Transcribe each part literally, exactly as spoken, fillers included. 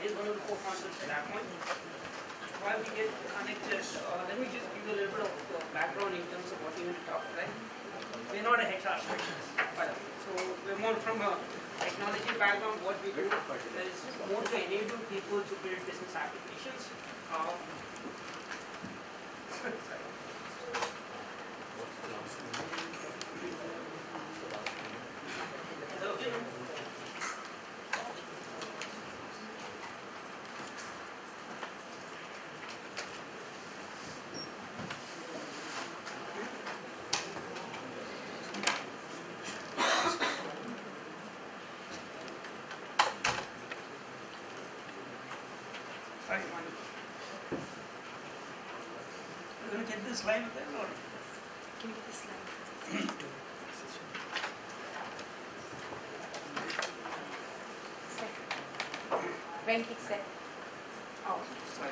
is one of the co-founders at AppPoint. While we get connected, uh, let me just give you a little bit of uh, background in terms of what we will talk, right? We're not a H R specialist, but so we're more from a technology background. What we do is more to enable people to build business applications. Uh, Slide with that, or? Can you get the slide? When he said. Oh, sorry.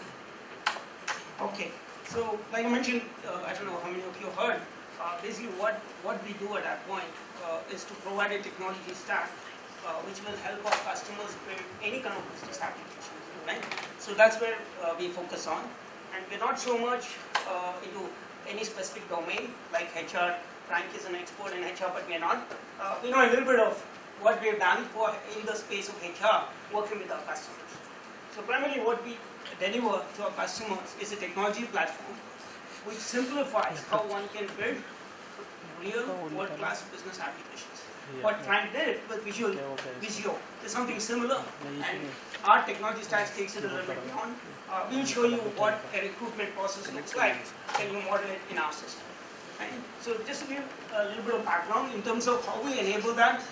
Okay, so like I mentioned, uh, I don't know how many of you heard, uh, basically what, what we do at AppPoint uh, is to provide a technology stack uh, which will help our customers build any kind of business application, right? So that's where uh, we focus on. And we're not so much uh, into any specific domain, like H R. Frank is an expert in H R, but we are not. Uh, we know a little bit of what we have done for in the space of H R, working with our customers. So primarily what we deliver to our customers is a technology platform which simplifies how one can build real world-class business applications. What Frank did with Visual, Visio is something similar, and our technology stack takes it a little bit beyond. Uh, we'll show you what a recruitment process looks like. Can you model it in our system? Right? So just to give a little bit of background in terms of how we enable that.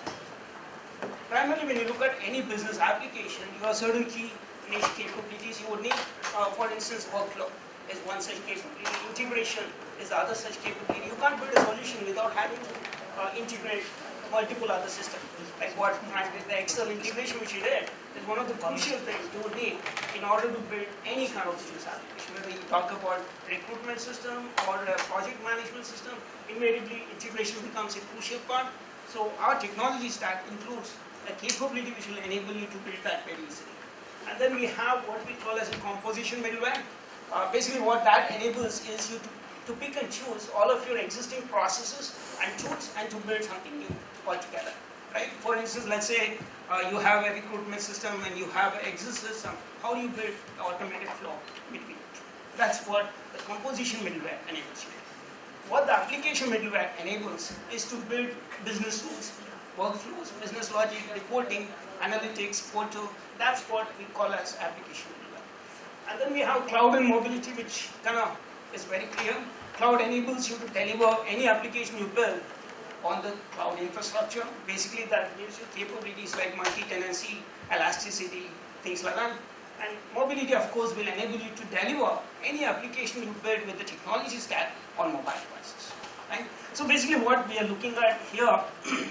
Primarily when you look at any business application, you have certain key niche capabilities you would need. Uh, for instance, workflow is one such capability. Integration is the other such capability. You can't build a solution without having to uh, integrate multiple other systems. Like what Frank did, the Excel integration which he did, is one of the crucial things you would need in order to build any kind of business application. Whether you talk about recruitment system or a project management system, invariably integration becomes a crucial part. So our technology stack includes a capability which will enable you to build that very easily. And then we have what we call as a composition middleware. Uh, basically what that enables is you to, to pick and choose all of your existing processes and tools and to build something new altogether. Right? For instance, let's say uh, you have a recruitment system and you have an exit system. How do you build the automated flow between it? That's what the composition middleware enables you. What the application middleware enables is to build business rules, workflows, business logic, reporting, analytics, photo. That's what we call as application middleware. And then we have cloud and mobility, which kind of is very clear. Cloud enables you to deliver any application you build on the cloud infrastructure. Basically that gives you capabilities like multi-tenancy, elasticity, things like that. And mobility, of course, will enable you to deliver any application you build with the technology stack on mobile devices. Right? So basically what we are looking at here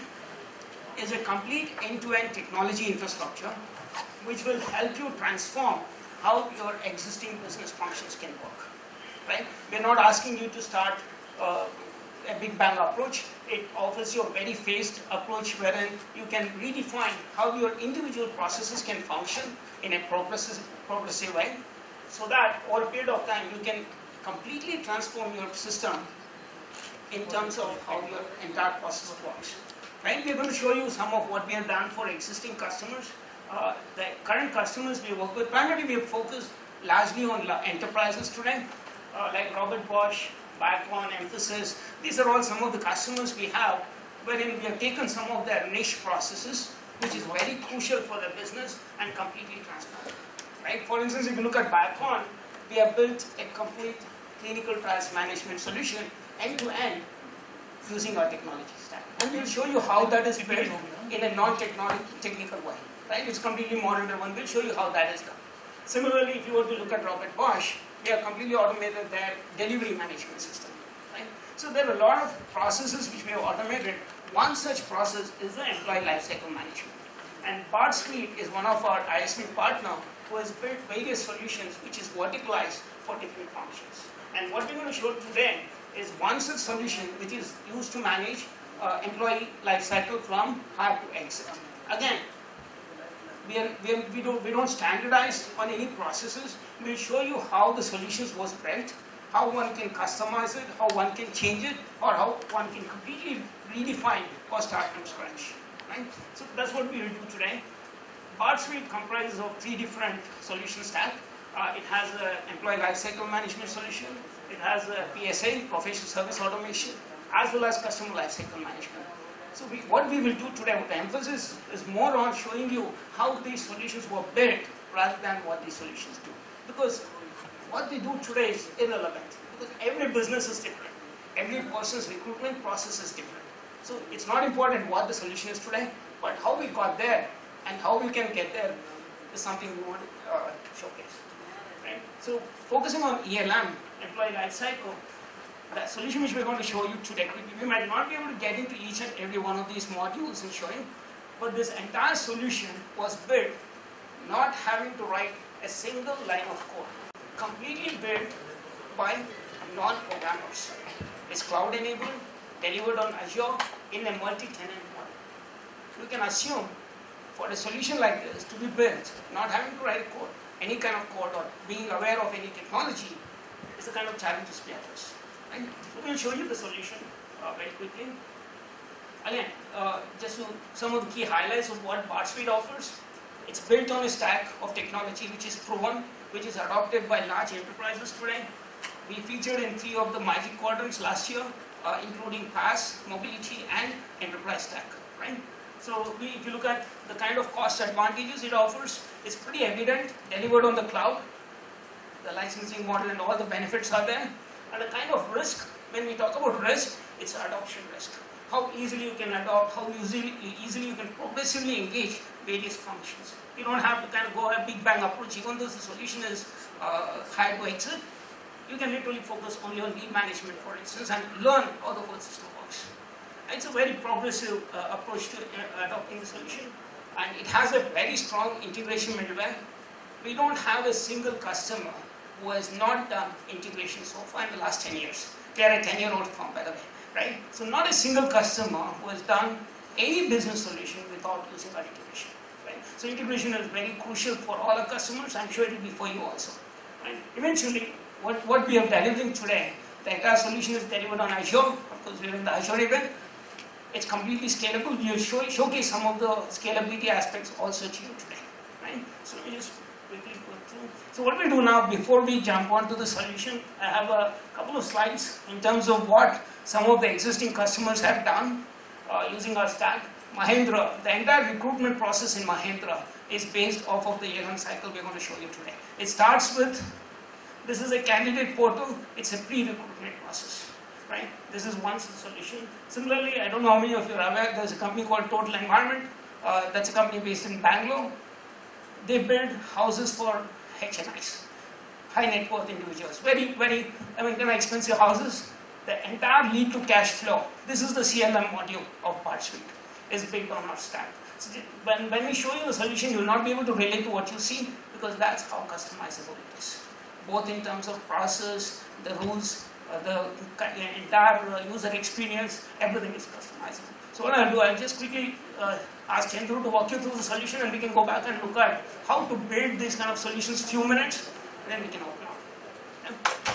is a complete end-to-end technology infrastructure which will help you transform how your existing business functions can work. Right? We're not asking you to start uh, a big bang approach. It offers you a very phased approach wherein you can redefine how your individual processes can function in a progressive, progressive way, so that over a period of time you can completely transform your system in terms of how your entire process works. Right? We're going to show you some of what we have done for existing customers. Uh, the current customers we work with, primarily we have focused largely on enterprises today, uh, like Robert Bosch, Backbone, Emphasis. These are all some of the customers we have, wherein we have taken some of their niche processes, which is very crucial for their business, and completely transformed. Right? For instance, if you look at Backbone, we have built a complete clinical trials management solution end-to-end using our technology stack. And we'll show you how that is built in a non-technical way. Right? It's completely model-driven. We'll show you how that is done. Similarly, if you were to look at Robert Bosch, we have completely automated their delivery management system. Right? So there are a lot of processes which we have automated. One such process is the employee lifecycle management. And BartSuite is one of our I S V partner who has built various solutions which is verticalized for different functions. And what we're going to show today is one such solution which is used to manage uh, employee lifecycle from hire to exit. Again, we, are, we, are, we, don't, we don't standardize on any processes. We'll show you how the solutions was built, how one can customize it, how one can change it, or how one can completely redefine or start from scratch. Right? So that's what we will do today. Bart Suite comprises of three different solution stack. Uh, it has an employee lifecycle management solution. It has a P S A, professional service automation, as well as customer lifecycle management. So we, what we will do today, the emphasis is more on showing you how these solutions were built rather than what these solutions do. Because what they do today is irrelevant. Because every business is different. Every person's recruitment process is different. So it's not important what the solution is today, but how we got there and how we can get there is something we want to uh, showcase. Right? So focusing on E L M, employee lifecycle, the solution which we're going to show you today quickly, we might not be able to get into each and every one of these modules and showing, but this entire solution was built not having to write a single line of code, completely built by non-programmers. It's cloud enabled, delivered on Azure in a multi-tenant model. We can assume for a solution like this to be built, not having to write code, any kind of code or being aware of any technology is the kind of challenges we address. Right? So we'll show you the solution uh, very quickly. Again, uh, just to, some of the key highlights of what Bart Suite offers. It's built on a stack of technology which is proven, which is adopted by large enterprises today. We featured in three of the Magic Quadrants last year, uh, including PaaS, Mobility, and Enterprise Stack. Right? So we, if you look at the kind of cost advantages it offers, it's pretty evident, delivered on the cloud. The licensing model and all the benefits are there. And the kind of risk, when we talk about risk, it's adoption risk. How easily you can adopt, how easily, easily you can progressively engage various functions. You don't have to kind of go a big bang approach, even though the solution is uh, high to exit. You can literally focus only on lead management, for instance, and learn how the whole system works. It's a very progressive uh, approach to uh, adopting the solution, and it has a very strong integration middleware. We don't have a single customer who has not done integration so far in the last ten years. They are a ten-year-old firm, by the way, right? So not a single customer who has done any business solution without using our integration, right? So integration is very crucial for all our customers. I'm sure it will be for you also. Right? Eventually, what, what we are delivering today, the entire solution is delivered on Azure. Of course, we're in the Azure event. It's completely scalable. We'll show, showcase some of the scalability aspects also to you today, right? So let me just quickly go through. So what we do now, before we jump onto the solution, I have a couple of slides in terms of what some of the existing customers have done uh, using our stack. Mahindra, the entire recruitment process in Mahindra is based off of the E L M cycle we're going to show you today. It starts with, this is a candidate portal, it's a pre-recruitment process, right? This is one solution. Similarly, I don't know how many of you are aware, there's a company called Total Environment, uh, that's a company based in Bangalore. They build houses for H N Is, high net worth individuals, very, very, I mean, kind of expensive houses. The entire lead to cash flow, this is the C L M module of Bart Suite, is built on our stack. So when, when we show you the solution, you will not be able to relate to what you see, because that's how customizable it is. Both in terms of process, the rules, uh, the entire uh, user experience, everything is customizable. So what I'll do, I'll just quickly uh, ask Chandru to walk you through the solution, and we can go back and look at how to build these kind of solutions few minutes, and then we can open up. Yeah.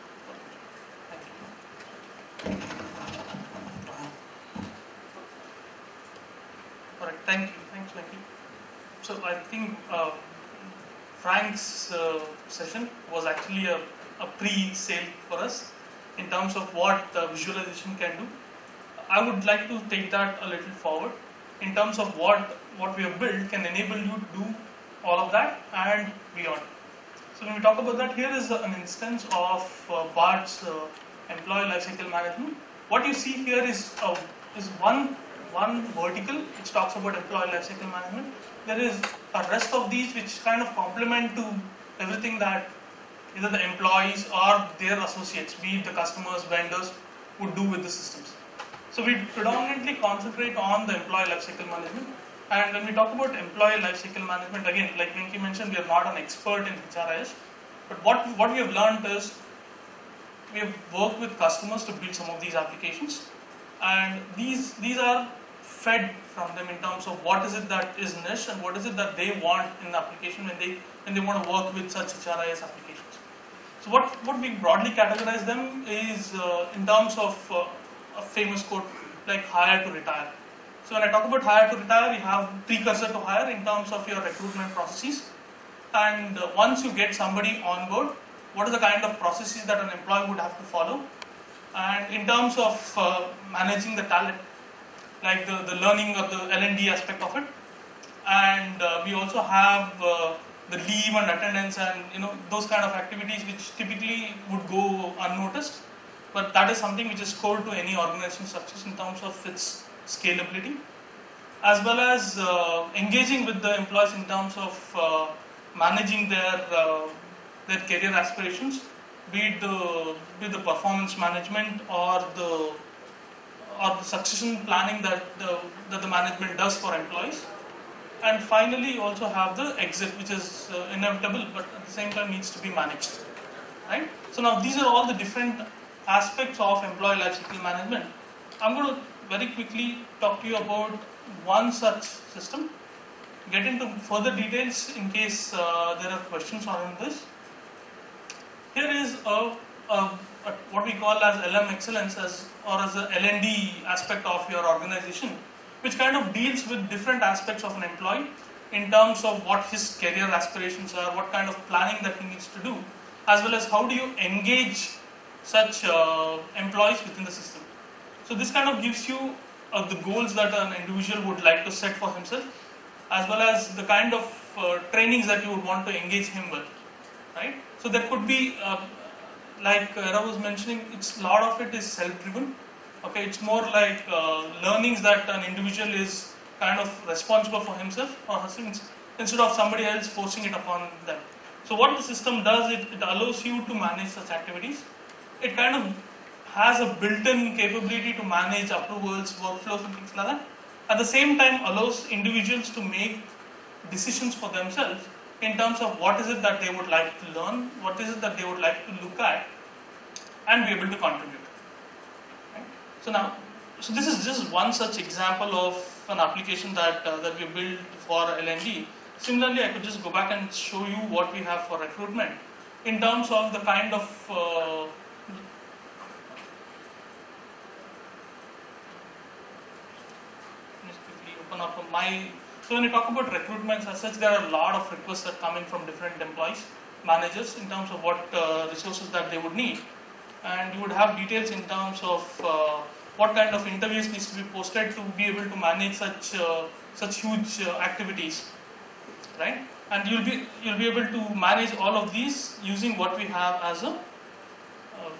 Alright, thank you. Thanks, Mikey. So I think uh, Frank's uh, session was actually a, a pre-sale for us in terms of what uh, visualization can do. I would like to take that a little forward in terms of what, what we have built can enable you to do all of that and beyond. So when we talk about that, here is an instance of uh, Bart's uh, employee lifecycle management. What you see here is, uh, is one one vertical which talks about employee lifecycle management. There is a rest of these which kind of complement to everything that either the employees or their associates, be it the customers, vendors, would do with the systems. So we predominantly concentrate on the employee lifecycle management. And when we talk about employee lifecycle management, again, like Venki mentioned, we are not an expert in H R I S. But what, what we have learned is we have worked with customers to build some of these applications. And these, these are fed from them in terms of what is it that is niche and what is it that they want in the application when they when they want to work with such H R I S applications. So what, what we broadly categorize them is uh, in terms of uh, a famous quote like hire to retire. So when I talk about hire to retire, you have precursor to hire in terms of your recruitment processes. And uh, once you get somebody on board, what are the kind of processes that an employee would have to follow? And in terms of uh, managing the talent, like the, the learning of the L and D aspect of it. And uh, we also have uh, the leave and attendance and you know those kind of activities which typically would go unnoticed, but that is something which is core to any organization success in terms of its scalability, as well as uh, engaging with the employees in terms of uh, managing their uh, their career aspirations, be it the be it the performance management or the or the succession planning that the that the management does for employees. And finally, you also have the exit, which is uh, inevitable, but at the same time needs to be managed, right? So now these are all the different aspects of employee lifecycle management. I'm going to very quickly talk to you about one such system, get into further details in case uh, there are questions on this. Here is a, a, a what we call as L M excellence as or as a L and D aspect of your organization, which kind of deals with different aspects of an employee in terms of what his career aspirations are, what kind of planning that he needs to do, as well as how do you engage such uh, employees within the system. So this kind of gives you uh, the goals that an individual would like to set for himself, as well as the kind of uh, trainings that you would want to engage him with, right? So there could be, uh, like Era was mentioning, it's a lot of it is self-driven. Okay, it's more like uh, learnings that an individual is kind of responsible for himself or herself instead of somebody else forcing it upon them. So what the system does, it, it allows you to manage such activities. It kind of has a built-in capability to manage approvals, workflows and things like that. At the same time allows individuals to make decisions for themselves in terms of what is it that they would like to learn, what is it that they would like to look at and be able to contribute. So now, so this is just one such example of an application that uh, that we built for L and D. Similarly, I could just go back and show you what we have for recruitment in terms of the kind of uh, just quickly open up my. So when you talk about recruitments as such, there are a lot of requests that come in from different employees, managers in terms of what uh, resources that they would need. And you would have details in terms of uh, what kind of interviews needs to be posted to be able to manage such uh, such huge uh, activities, right? And you'll be you'll be able to manage all of these using what we have as a. Uh,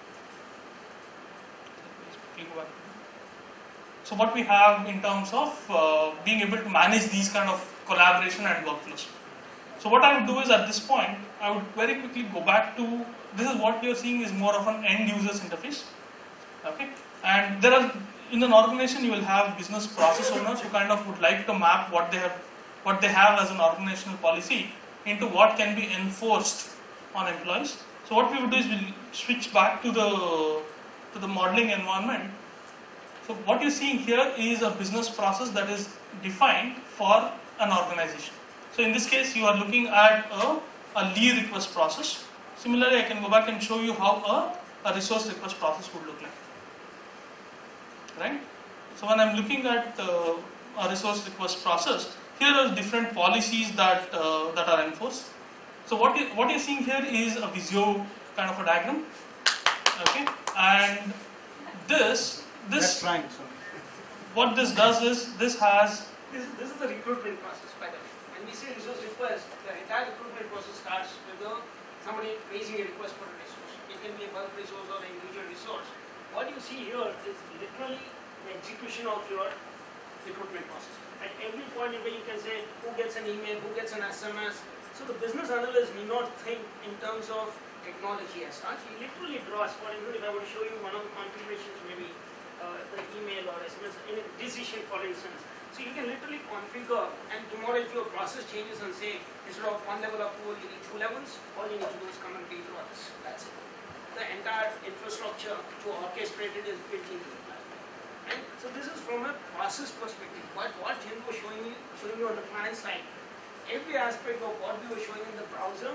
so what we have in terms of uh, being able to manage these kind of collaboration and workflows. So what I would do is at this point, I would very quickly go back to, this is what you're seeing is more of an end user's interface, okay? And there are, in an organization you will have business process owners who kind of would like to map what they have, what they have as an organizational policy into what can be enforced on employees. So what we would do is we'll switch back to the, to the modeling environment. So what you're seeing here is a business process that is defined for an organization. So in this case, you are looking at a, a leave request process. Similarly, I can go back and show you how a, a resource request process would look like. Right? So when I'm looking at uh, a resource request process, here are different policies that uh, that are enforced. So what you, what you're seeing here is a Visio kind of a diagram. Okay, and this this That's Frank, so. What this does is this has This, this is the recruitment process, by the way. When we say resource request, the entire recruitment process starts with the, somebody raising a request for a resource. It can be a bulk resource or an individual resource. What you see here is literally the execution of your recruitment process. At every point in where you can say who gets an email, who gets an S M S. So the business analyst need not think in terms of technology as such. He literally draws, for example, if I were to show you one of the configurations, maybe uh, the email or S M S in a decision, for instance. So you can literally configure, and tomorrow if your process changes and say, instead of one level of approval, you need two levels, all you need to do is come and pay through others. That's it. The entire infrastructure to orchestrate it is built into the platform. Right? So this is from a process perspective. What what Jim was showing you, showing you on the client side, every aspect of what we were showing in the browser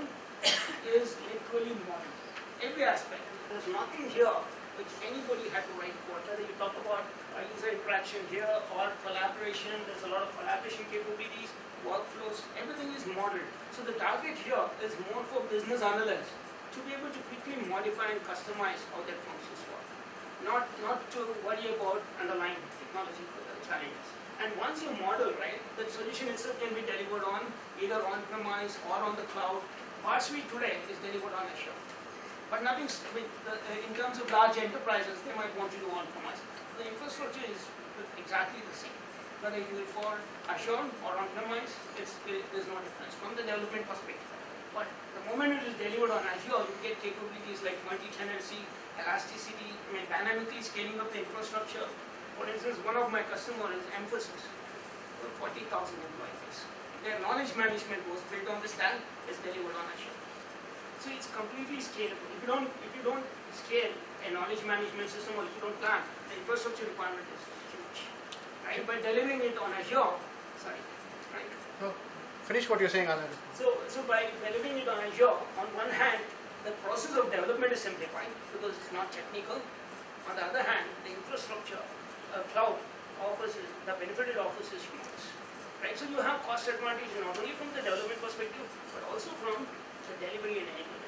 is literally modern. Every aspect. There's nothing here which anybody had to write code. Whether you talk about uh, user interaction here or collaboration, there's a lot of collaboration capabilities, workflows, everything is modern. So the target here is more for business analysts to be able to quickly modify and customize how their functions work. Not, not to worry about underlying technology challenges. And once you model, right, the solution itself can be delivered on either on-premise or on the cloud. PartSuite today is delivered on Azure. But nothing, I mean, the, in terms of large enterprises, they might want to do on-premise. The infrastructure is exactly the same. Whether you do it for Azure or on-premise, it's, it, there's no difference from the development perspective. But the moment it is delivered on Azure, you get capabilities like multi-tenancy, elasticity, I mean, dynamically scaling up the infrastructure. For instance, one of my customers is Mphasis, with forty thousand employees. Their knowledge management was built on the stack, is delivered on Azure. So it's completely scalable. If you don't, if you don't scale a knowledge management system, or if you don't plan, the infrastructure requirement is huge. Right? By delivering it on Azure, sorry, right? No, finish what you're saying, Anand. So, so by delivering it on Azure, on one hand, the process of development is simplified because it's not technical. On the other hand, the infrastructure, uh, cloud offers is, the benefit it offers is humongous. Right? So you have cost advantage not only from the development perspective, but also from the delivery and enablement.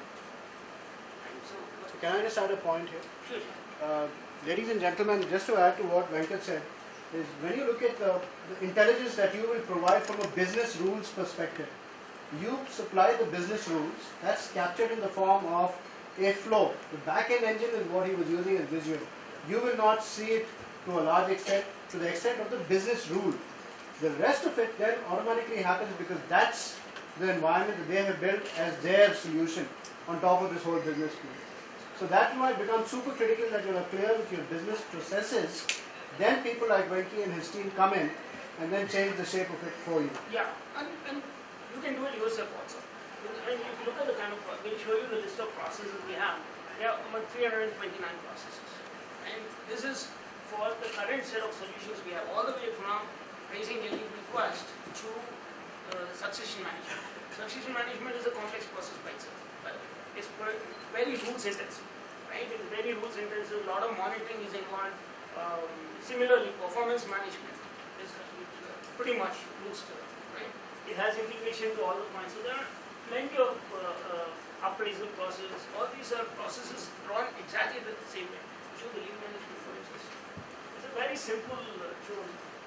And so, So can I just add a point here? sure. Uh, ladies and gentlemen, just to add to what Venkat said, is when you look at the, the intelligence that you will provide from a business rules perspective, you supply the business rules, that's captured in the form of a flow. The back-end engine is what he was using as Visio. You will not see it to a large extent, to the extent of the business rule. The rest of it then automatically happens because that's the environment that they have built as their solution on top of this whole business piece. So that might become super critical that you are clear with your business processes. Then people like Venki and his team come in and then change the shape of it for you. Yeah, and, and you can do it yourself also. I mean, if you look at the kind of, we'll show you the list of processes we have. There are about three hundred twenty-nine processes. And this is for the current set of solutions we have, all the way from raising a leave request to uh, succession management. Succession management is a complex process by itself. But it's very rules intensive, right? It's very rules intensive, a lot of monitoring is involved. Um, similarly, performance management is uh, pretty much rules to it, right? It has integration to all the points. So there are plenty of uh, uh, appraisal processes. All these are processes run exactly the same way. Show the leave management, for instance. It's a very simple uh, tool.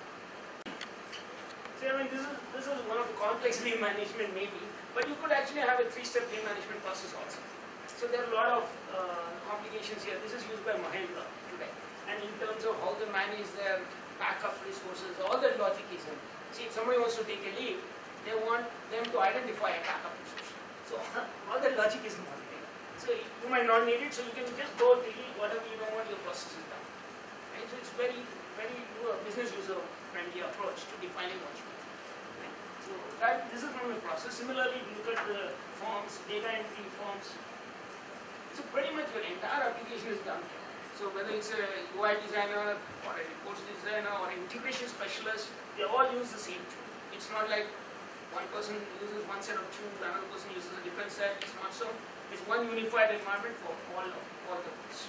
So I mean, this is this is one of the complex leave management maybe, but you could actually have a three-step leave management process also. So there are a lot of uh, complications here. This is used by Mahindra today, and in terms of how they manage their backup resources, all that logic is in. See, if somebody wants to take a leave, they want them to identify a backup resource. So all that logic is involved. So you might not need it, so you can just go delete whatever you don't want your process is done. Right? So it's very, very uh, business user friendly approach to defining what you want. Right? So that this is from the process. Similarly, you look at the forms, data entry forms. So pretty much your entire application is done. So whether it's a U I designer or a reports designer or an integration specialist, they all use the same tool. It's not like one person uses one set of tools, another person uses a different set. It's not so. It's one unified environment for all of all the tools.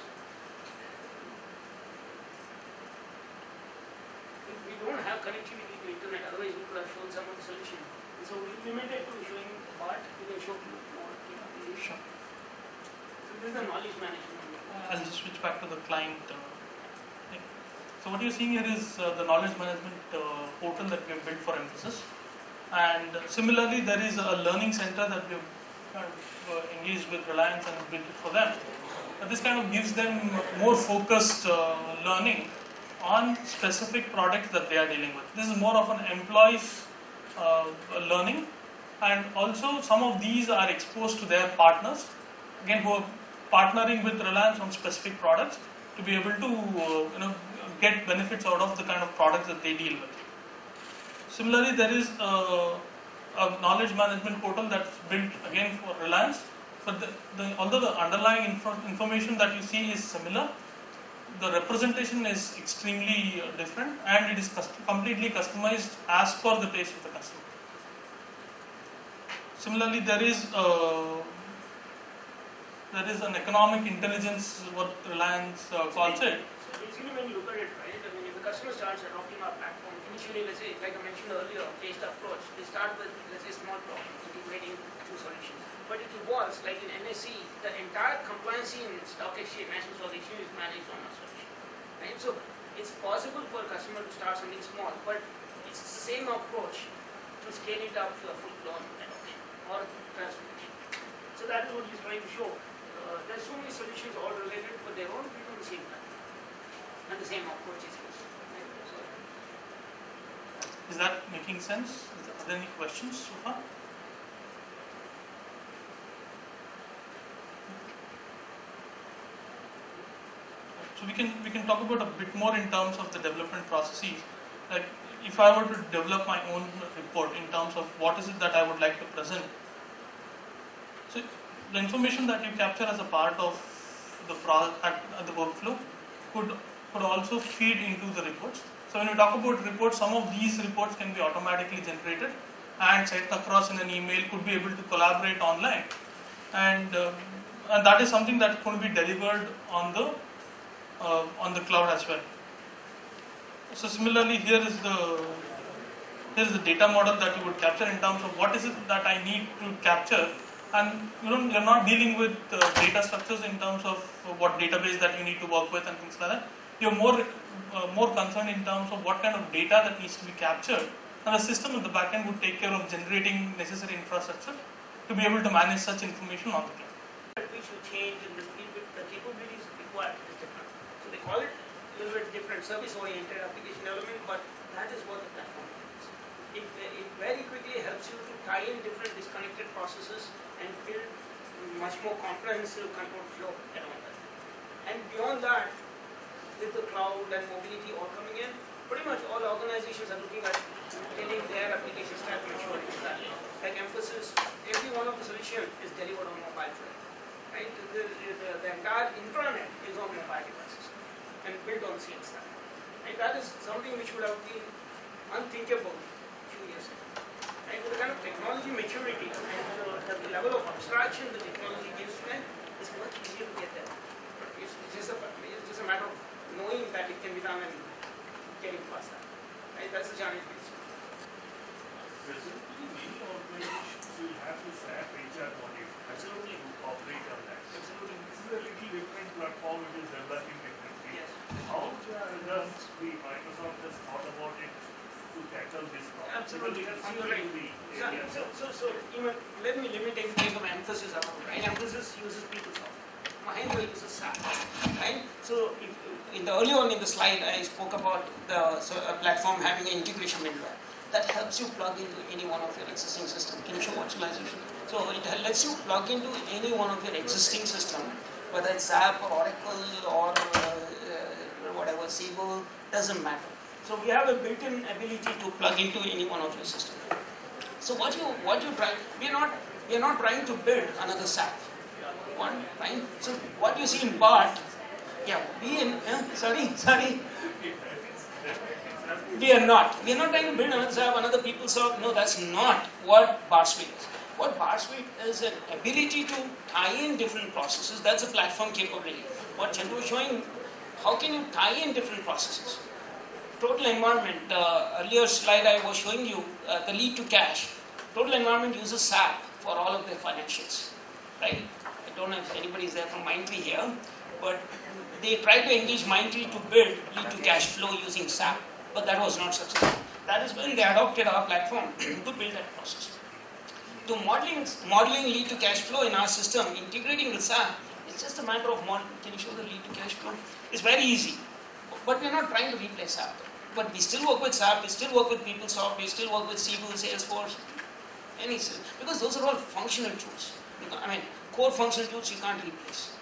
We don't have connectivity to the internet, otherwise we could have shown some of the solution. And so we limited to showing the part, we can show you more capabilities. Sure. So this is the knowledge management. I'll just switch back to the client uh, thing. So what you're seeing here is uh, the knowledge management uh, portal that we have built for Mphasis. And similarly, there is a learning center that we have kind of, uh, engaged with Reliance and built it for them. But this kind of gives them more focused uh, learning on specific products that they are dealing with. This is more of an employee's uh, learning, and also some of these are exposed to their partners, again who are partnering with Reliance on specific products to be able to uh, you know get benefits out of the kind of products that they deal with. Similarly, there is a, a knowledge management portal that's built again for Reliance, but the, the, although the underlying info, information that you see is similar, the representation is extremely uh, different, and it is cust completely customized as per the taste of the customer. Similarly, there is uh, there is an economic intelligence, what Reliance uh, calls it. So basically, when you look at it, right, I mean, if the customer starts adopting our platform, initially, let's say, like I mentioned earlier, phased approach, they start with, let's say, small problems, integrating two solutions. But it evolves, like in N S E, the entire compliance in stock exchange, National Stock Exchange, is managed on our solution, right? So it's possible for a customer to start something small, but it's the same approach to scale it up to a full-blown adoption or transformation. So that is what he's trying to show. Uh, there's so many solutions all related, but they're all built on the same platform, and the same approach is used. Right? So, Is that making sense? Are there any questions so far? So we can we can talk about a bit more in terms of the development processes. Like if I were to develop my own report in terms of what is it that I would like to present. So the information that you capture as a part of the pro at, at the workflow could could also feed into the reports. So when we talk about reports, some of these reports can be automatically generated and sent across in an email, could be able to collaborate online, and uh, and that is something that could be delivered on the uh, on the cloud as well. So similarly, here is the here is the data model that you would capture in terms of what is it that I need to capture, and you don't you're not dealing with uh, data structures in terms of what database that you need to work with and things like that. You're more uh, more concerned in terms of what kind of data that needs to be captured, and the system at the back end would take care of generating necessary infrastructure to be able to manage such information on the cloud. which will change in the speed with the capabilities required is different. So they call it a little bit different, service-oriented application development, but that is what the platform is. It, it very quickly helps you to tie in different disconnected processes and build much more comprehensive control flow around that. And beyond that, with the cloud and mobility all coming in, pretty much all organizations are looking at getting their application stack matured into that. Like Mphasis, every one of the solutions is delivered on mobile phone. Right? The, the, the entire intranet is on mobile devices and built on the same stack. And that is something which would have been unthinkable a few years ago. Right? With the kind of technology maturity and the, the level of abstraction the technology gives to them, it's much easier to get there. It's, it's, just a, it's just a matter of knowing that it can be done and getting past that. Right? That's the challenge. Presently, many organizations will have this SAP H R module. Absolutely, who operate on that. Absolutely. This is a little different platform. It is developing differently. Yes. How does the Microsoft has thought about it to tackle this problem? Absolutely. Because So that's you're right. the So, area. so, so, so even, let me let me take the case of Mphasis out, right? Mphasis uses PeopleSoft. Mahindra uses SAP, right? So if, in the earlier on in the slide, I spoke about the so a platform having an integration middleware that helps you plug into any one of your existing systems. Can you show virtualization? So it lets you plug into any one of your existing system, whether it's SAP or Oracle or uh, uh, whatever, Siebel, doesn't matter. So we have a built-in ability to plug into any one of your systems. So what you what you try, we are not we are not trying to build another SAP. One, right? So what you see in BART, yeah, we in uh, sorry, sorry. We are not. We are not trying to build another SAP, another PeopleSoft. No, that's not what BART Suite is. What BART Suite is an ability to tie in different processes. That's a platform capability. What Chandru was showing, how can you tie in different processes? Total environment, uh, earlier slide I was showing you, uh, the lead to cash. Total environment uses SAP for all of their financials, right? I don't know if anybody is there from Mindtree here, but they tried to engage Mindtree to build lead to cash flow using SAP, but that was not successful. That is when they adopted our platform to build that process. To modeling, modeling lead to cash flow in our system, integrating with SAP, it's just a matter of model. Can you show the lead to cash flow? It's very easy, but we're not trying to replace SAP. But we still work with SAP, we still work with PeopleSoft, we still work with Siebel, Salesforce, any because those are all functional tools. I mean, core functional tools you can't replace.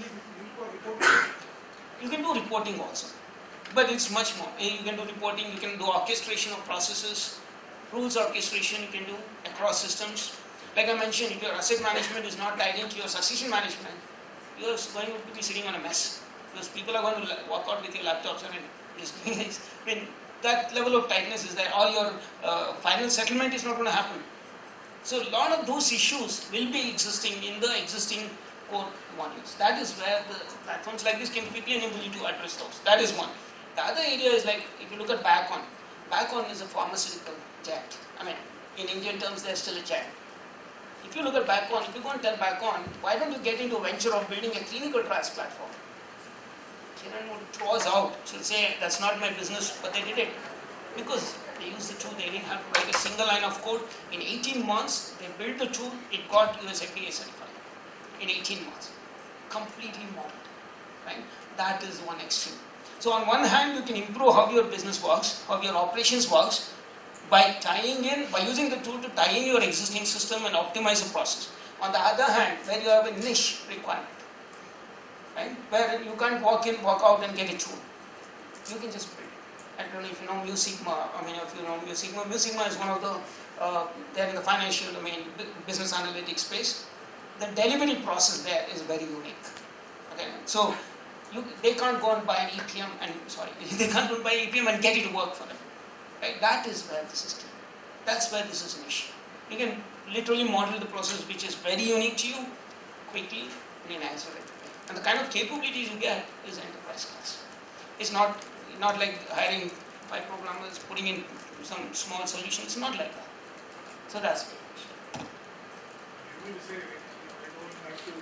You can do reporting also, but it's much more. You can do reporting, you can do orchestration of processes, rules orchestration you can do across systems. Like I mentioned, if your asset management is not tied into your succession management, you're going to be sitting on a mess. because people are going to walk out with your laptops and just doing this. I mean, that level of tightness is there, or your uh, final settlement is not going to happen. So a lot of those issues will be existing in the existing core modules. That is where the platforms like this can quickly enable you to address those. That is one. The other area is like, if you look at Biocon, Biocon is a pharmaceutical giant. I mean, in Indian terms, they're still a giant. If you look at Biocon, if you go and tell Biocon, why don't you get into a venture of building a clinical trials platform? Kiran would throw us out. She'll say, that's not my business, but they did it. Because they used the tool, they didn't have to write a single line of code. In eighteen months, they built the tool, it got U S F D A certified. In eighteen months. Completely modeled. Right? That is one extreme. So on one hand, you can improve how your business works, how your operations works, by tying in, by using the tool to tie in your existing system and optimize the process. On the other hand, where you have a niche requirement, right? Where you can't walk in, walk out and get a tool. You can just build it. I don't know if you know Mu Sigma, I mean if you know Mu Sigma, Mu Sigma is one of the, uh, they're in the financial domain, business analytics space. The delivery process there is very unique. Okay, so you, they can't go and buy an E P M and, sorry, they can't go and buy an E P M and get it to work for them. Right? That is where this is key. That's where this is an issue. You can literally model the process which is very unique to you, quickly, in an isolated way. And the kind of capabilities you get is enterprise class. It's not, not like hiring five programmers, putting in some small solution. It's not like that. So that's the issue. You will say, I don't have to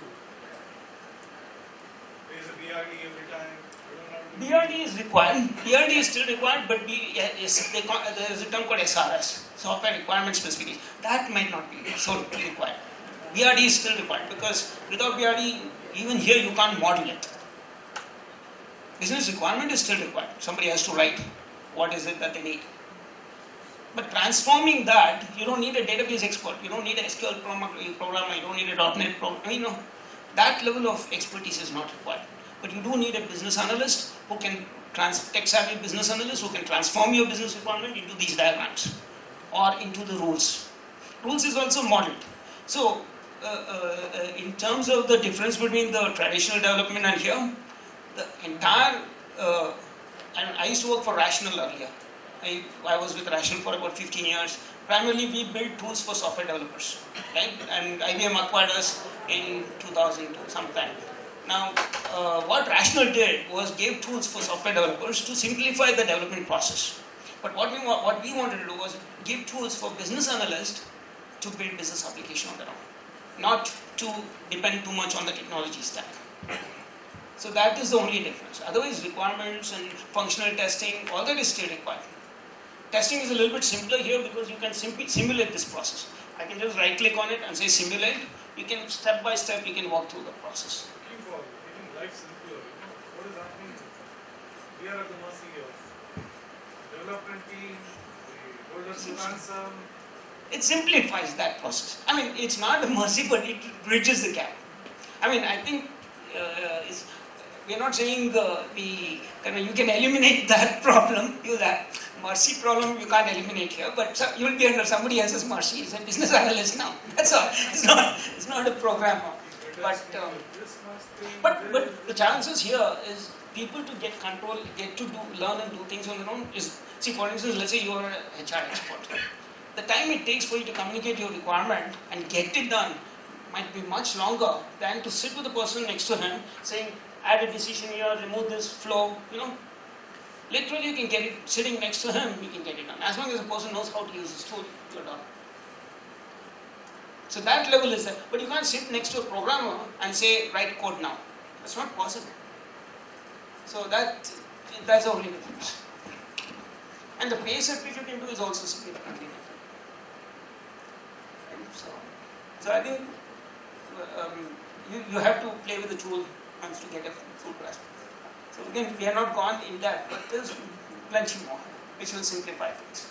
raise a B R D every time. B R D is required. B R D is still required, but B, yes, they, there is a term called S R S, Software Requirement Specification. That might not be so required. B R D is still required because without B R D, even here you can't model it. Business requirement is still required. Somebody has to write what is it that they need. But transforming that, you don't need a database expert. You don't need a S Q L programmer. You don't need a dot net programmer. You know, that level of expertise is not required. But you do need a business analyst who can, trans tech-savvy business analyst who can transform your business requirement into these diagrams or into the rules. Rules is also modeled. So, uh, uh, in terms of the difference between the traditional development and here, the entire, uh, I, I used to work for Rational earlier. I, I was with Rational for about fifteen years. Primarily, we built tools for software developers, right? And I B M acquired us in two thousand two, sometime. Now, uh, what Rational did was gave tools for software developers to simplify the development process. But what we, what we wanted to do was give tools for business analysts to build business application on their own, not to depend too much on the technology stack. So that is the only difference. Otherwise, requirements and functional testing, all that is still required. Testing is a little bit simpler here because you can simply simulate this process. I can just right click on it and say simulate. You can step by step, you can walk through the process. For making life simpler, you know, what is happening? We are at the mercy of development team, the holders of ransom. It simplifies that process. I mean, it's not a mercy, but it bridges the gap. I mean, I think uh, it's, we are not saying uh, the, I mean, you can eliminate that problem. You that mercy problem you can't eliminate here, but so, you will be under somebody else's mercy. It's a business analyst now. That's all. It's not. It's not a programmer. But um, but but the chances here is people to get control, get to do, learn and do things on their own. Is see, for instance, let's say you are an H R expert. The time it takes for you to communicate your requirement and get it done might be much longer than to sit with the person next to him saying, add a decision here, remove this flow, you know. Literally you can get it, sitting next to him, you can get it done. As long as the person knows how to use this tool, you're done. So that level is there. But you can't sit next to a programmer and say, write code now. That's not possible. So that, that's the only difference. And the pace at which you can do is also significantly different. So, so I think um, you, you have to play with the tool once to get a full grasp. So again, we are not gone in that, but there's plenty more, which will simplify things.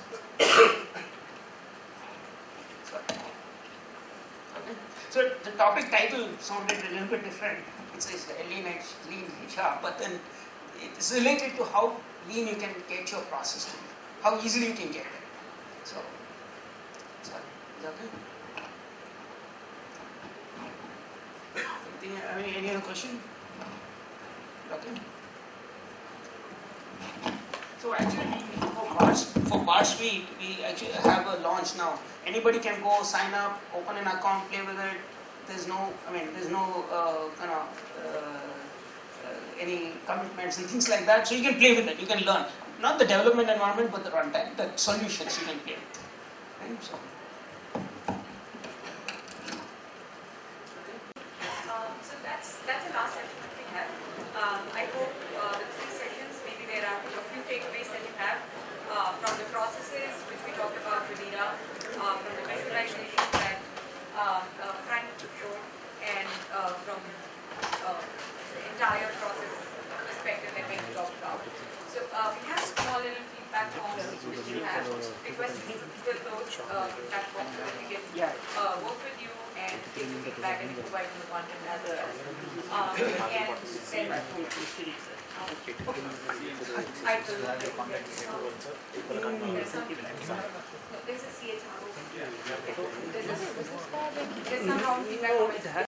So, okay. So the topic title sounded a little bit different. It says Lean, Lean H R, but then it's related to how lean you can get your process to be, how easily you can get it. So, sorry, is that okay? Anything, I mean, any other question? Okay. So actually, we- for Bar, for Bar Suite, we actually have a launch now. Anybody can go sign up, open an account, play with it. There's no, I mean, there's no uh, kind of uh, uh, any commitments and things like that. So you can play with it. You can learn. Not the development environment, but the runtime, the solutions you can play with. Right? So, Um, so that's that's the last session that we have. Um, I hope uh, the three sessions, maybe there are a few takeaways that you have uh, from the processes which we talked about with Ida, uh, from the visualization that uh, uh, Frank showed, and uh, from uh, the entire process perspective that we talked about. So uh, we have a small little feedback forms which we have. Request you to fill those uh, feedback forms so that we can uh, work with you and take the feedback and provide you the content as well. Um, and then I will there's some there's a C H R O. There's a there's some wrong feedback comments.